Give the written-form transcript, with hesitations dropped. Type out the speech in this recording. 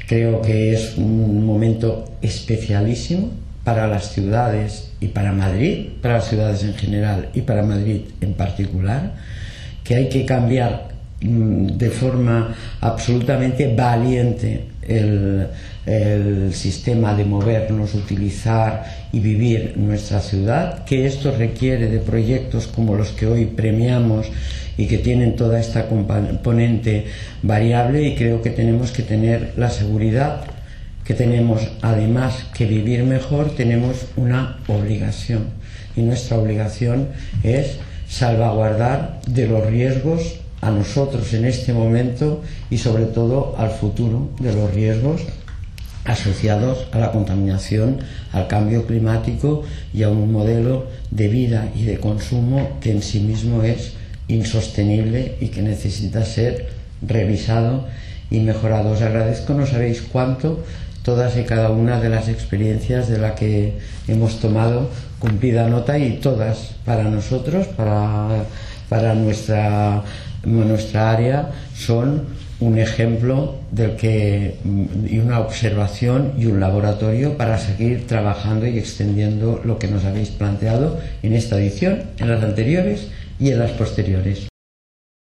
Creo que es un momento especialísimo para las ciudades y para Madrid, para las ciudades en general y para Madrid en particular, que hay que cambiar de forma absolutamente valiente el sistema de movernos, utilizar y vivir nuestra ciudad, que esto requiere de proyectos como los que hoy premiamos y que tienen toda esta componente variable, y creo que tenemos que tener la seguridad que tenemos, además que vivir mejor, tenemos una obligación, y nuestra obligación es salvaguardar de los riesgos a nosotros en este momento y sobre todo al futuro, de los riesgos asociados a la contaminación, al cambio climático y a un modelo de vida y de consumo que en sí mismo es insostenible y que necesita ser revisado y mejorado. Os agradezco, no sabéis cuánto, todas y cada una de las experiencias de las que hemos tomado cumplida nota, y todas para nosotros, para nuestra área, son un ejemplo y una observación y un laboratorio para seguir trabajando y extendiendo lo que nos habéis planteado en esta edición, en las anteriores y en las posteriores.